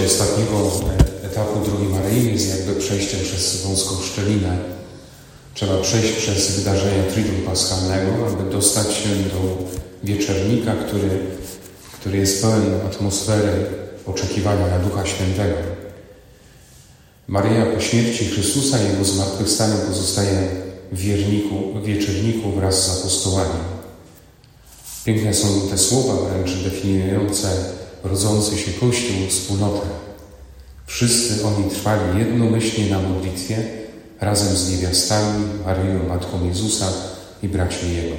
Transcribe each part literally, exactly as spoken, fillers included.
przejście ostatniego etapu drogi Maryi jest jakby przejściem przez wąską szczelinę. Trzeba przejść przez wydarzenia Triduum Paschalnego, aby dostać się do wieczernika, który, który jest pełen atmosfery oczekiwania na Ducha Świętego. Maryja po śmierci Chrystusa i Jego zmartwychwstaniu pozostaje w wierniku, w wieczerniku wraz z apostołami. Piękne są te słowa wręcz definiujące rodzący się Kościół, wspólnotę. Wszyscy oni trwali jednomyślnie na modlitwie, razem z niewiastami, Maryją, Matką Jezusa i braćmi Jego.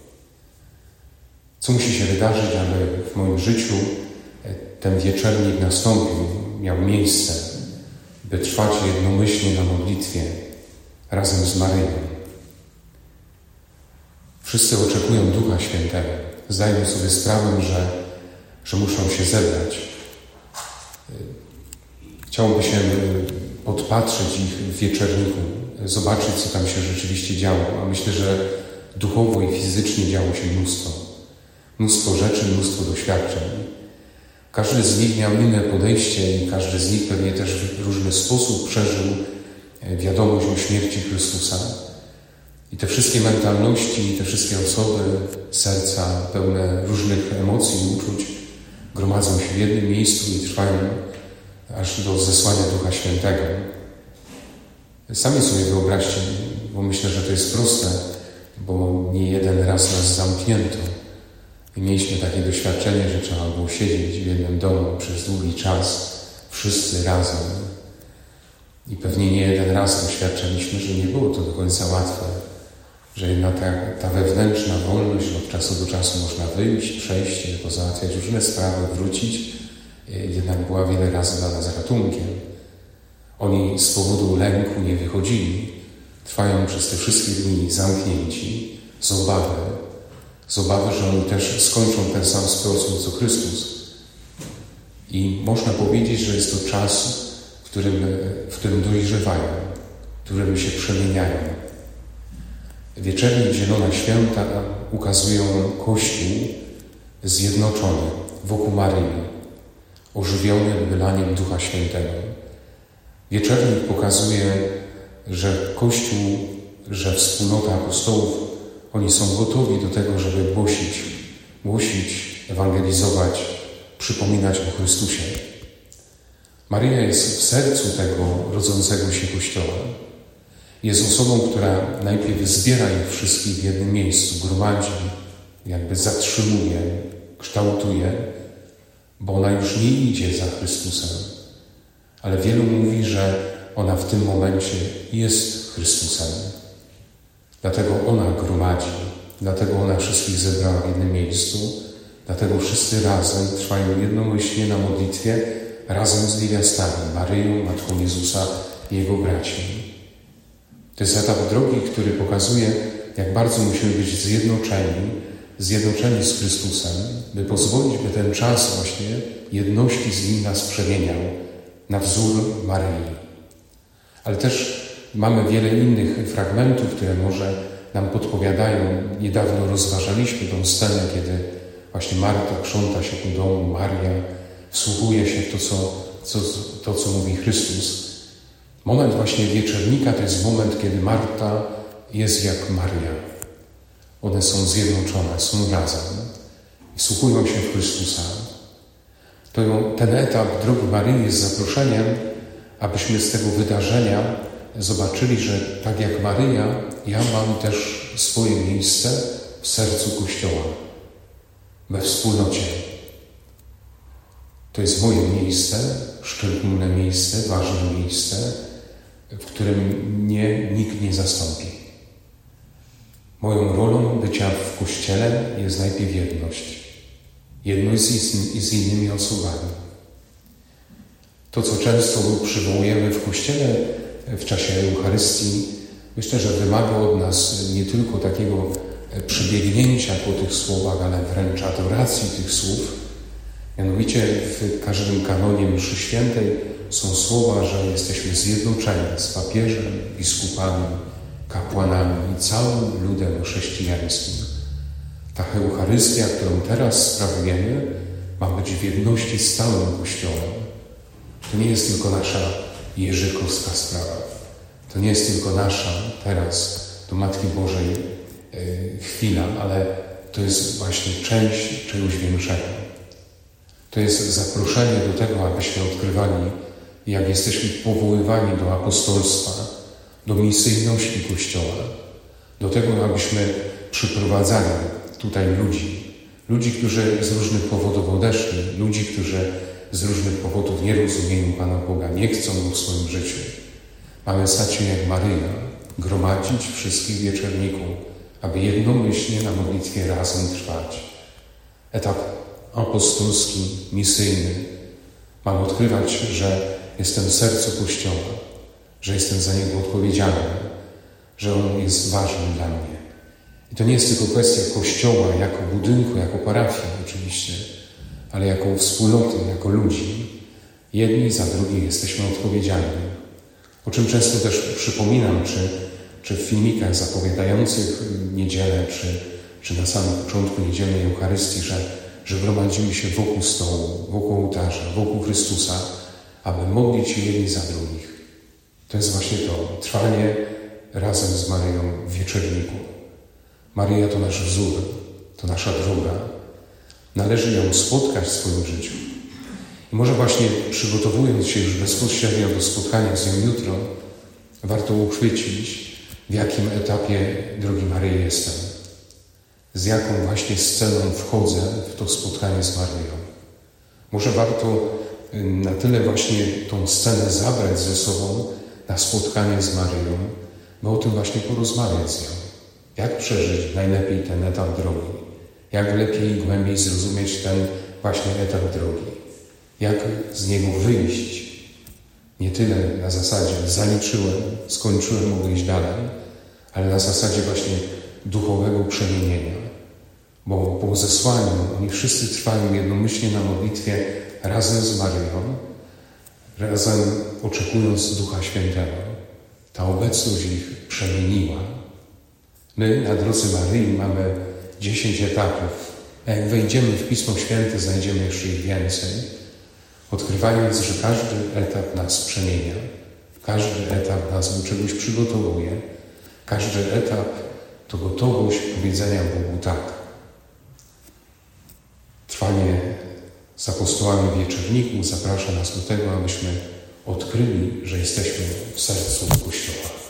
Co musi się wydarzyć, aby w moim życiu ten wieczernik nastąpił, miał miejsce, by trwać jednomyślnie na modlitwie, razem z Maryją? Wszyscy oczekują Ducha Świętego, zdają sobie sprawę, że, że muszą się zebrać. Chciałoby się podpatrzeć ich w wieczerniku, zobaczyć, co tam się rzeczywiście działo, a myślę, że duchowo i fizycznie działo się mnóstwo. Mnóstwo rzeczy, mnóstwo doświadczeń. Każdy z nich miał inne podejście i każdy z nich pewnie też w różny sposób przeżył wiadomość o śmierci Chrystusa. I te wszystkie mentalności, te wszystkie osoby, serca pełne różnych emocji i uczuć gromadzą się w jednym miejscu i trwają aż do zesłania Ducha Świętego. Sami sobie wyobraźcie, bo myślę, że to jest proste, bo nie jeden raz nas zamknięto i mieliśmy takie doświadczenie, że trzeba było siedzieć w jednym domu przez długi czas, wszyscy razem. I pewnie nie jeden raz doświadczaliśmy, że nie było to do końca łatwe, że jednak ta, ta wewnętrzna wolność, od czasu do czasu można wyjść, przejść, pozałatwiać różne sprawy, wrócić, jednak była wiele razy dla nas ratunkiem. Oni z powodu lęku nie wychodzili, trwają przez te wszystkie dni zamknięci, z obawy, z obawy, że oni też skończą ten sam sposób co Chrystus. I można powiedzieć, że jest to czas, w którym, w którym dojrzewają, w którym się przemieniają. Wieczernik Zielona Święta ukazują Kościół zjednoczony wokół Maryi, ożywionym wylaniem Ducha Świętego. Wieczernik pokazuje, że Kościół, że wspólnota apostołów, oni są gotowi do tego, żeby głosić, głosić, ewangelizować, przypominać o Chrystusie. Maryja jest w sercu tego rodzącego się Kościoła. Jest osobą, która najpierw zbiera ich wszystkich w jednym miejscu, gromadzi, jakby zatrzymuje, kształtuje, bo ona już nie idzie za Chrystusem. Ale wielu mówi, że ona w tym momencie jest Chrystusem. Dlatego ona gromadzi, dlatego ona wszystkich zebrała w jednym miejscu, dlatego wszyscy razem trwają jednomyślnie na modlitwie, razem z niewiastami, Maryją, Matką Jezusa i Jego braćmi. To jest etap drogi, który pokazuje, jak bardzo musimy być zjednoczeni, zjednoczeni z Chrystusem, by pozwolić, by ten czas właśnie jedności z Nim nas przemieniał na wzór Maryi. Ale też mamy wiele innych fragmentów, które może nam podpowiadają. Niedawno rozważaliśmy tą scenę, kiedy właśnie Marta krząta się ku domu, Maria wsłuchuje się w to, co, co, to, co mówi Chrystus. Moment właśnie wieczernika to jest moment, kiedy Marta jest jak Maria. One są zjednoczone, są razem. Wsłuchują się w Chrystusa. To, ten etap drogi Maryi jest zaproszeniem, abyśmy z tego wydarzenia zobaczyli, że tak jak Maryja, ja mam też swoje miejsce w sercu Kościoła, we wspólnocie. To jest moje miejsce, szczególne miejsce, ważne miejsce, w którym mnie nikt nie zastąpi. Moją rolą bycia w Kościele jest najpierw jedność. Jedność z, z innymi osobami. To, co często przywołujemy w Kościele w czasie Eucharystii, myślę, że wymaga od nas nie tylko takiego przybiegnięcia po tych słowach, ale wręcz adoracji tych słów. Mianowicie w każdym kanonie mszy świętej są słowa, że jesteśmy zjednoczeni z papieżem, biskupami, kapłanami i całym ludem chrześcijańskim. Ta Eucharystia, którą teraz sprawujemy, ma być w jedności z całym Kościołem. To nie jest tylko nasza jeżykowska sprawa. To nie jest tylko nasza teraz do Matki Bożej yy, chwila, ale to jest właśnie część czegoś większego. To jest zaproszenie do tego, abyśmy odkrywali, jak jesteśmy powoływani do apostolstwa, do misyjności Kościoła, do tego, abyśmy przyprowadzali tutaj ludzi, ludzi, którzy z różnych powodów odeszli, ludzi, którzy z różnych powodów nie rozumieją Pana Boga, nie chcą Go w swoim życiu. Mamy stać się jak Maryja, gromadzić wszystkich wieczerników, aby jednomyślnie na modlitwie razem trwać. Etap apostolski, misyjny. Mam odkrywać, że jestem w sercu Kościoła, że jestem za niego odpowiedzialny, że on jest ważny dla mnie. I to nie jest tylko kwestia Kościoła jako budynku, jako parafii oczywiście, ale jako wspólnoty, jako ludzi. Jedni za drugich jesteśmy odpowiedzialni. O czym często też przypominam, czy, czy w filmikach zapowiadających niedzielę, czy, czy na samym początku niedzielnej Eucharystii, że, że gromadzimy się wokół stołu, wokół ołtarza, wokół Chrystusa, aby modlić się jedni za drugich. To jest właśnie to, trwanie razem z Maryją w wieczerniku. Maryja to nasz wzór, to nasza droga. Należy ją spotkać w swoim życiu. I może właśnie przygotowując się już bezpośrednio do spotkania z nią jutro, warto uchwycić, w jakim etapie drogi Maryi jestem. Z jaką właśnie sceną wchodzę w to spotkanie z Maryją. Może warto na tyle właśnie tą scenę zabrać ze sobą na spotkanie z Maryją, by o tym właśnie porozmawiać z nią. Jak przeżyć najlepiej ten etap drogi? Jak lepiej i głębiej zrozumieć ten właśnie etap drogi? Jak z niego wyjść? Nie tyle na zasadzie zaliczyłem, skończyłem, mogę iść dalej, ale na zasadzie właśnie duchowego przemienienia. Bo po zesłaniu oni wszyscy trwają jednomyślnie na modlitwie razem z Maryją, razem oczekując Ducha Świętego. Ta obecność ich przemieniła. My na drodze Maryi mamy dziesięć etapów. A jak wejdziemy w Pismo Święte, znajdziemy jeszcze ich więcej, odkrywając, że każdy etap nas przemienia, każdy etap nas do czegoś przygotowuje, każdy etap to gotowość powiedzenia Bogu tak. Trwanie z apostołami w wieczerniku zaprasza nas do tego, abyśmy odkryli, że jesteśmy w sercu Kościoła.